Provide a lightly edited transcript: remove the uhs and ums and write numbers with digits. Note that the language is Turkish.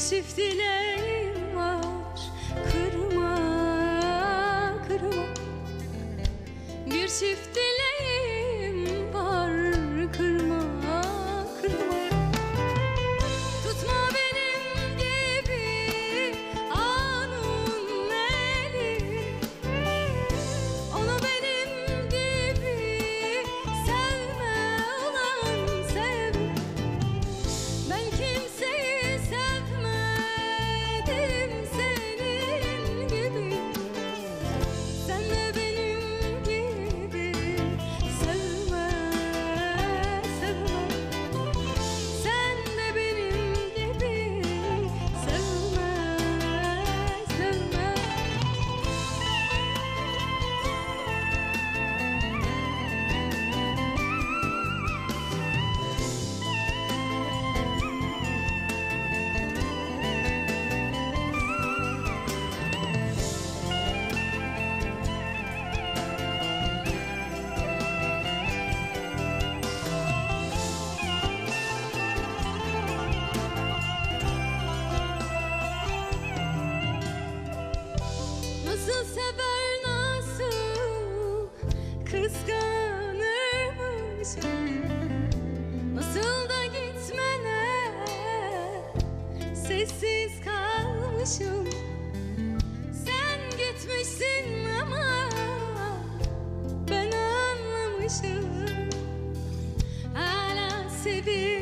çift dileğim var, kırma, kırma. Bir çift dileğim var, kırma, kırma. Tutma benim gibi anın eli, onu benim gibi sevme ulan sevme. Ben kimseyi sevmedim senin gibi, sen de benim gibi sevme, sevme. Sen de benim gibi sevme, sevme. Nasıl sever, nasıl kıskanırmışım, nasıl da gitmene sessiz kalmışım. Sen gitmişsin ama ben anlamışım, hala seviyorum.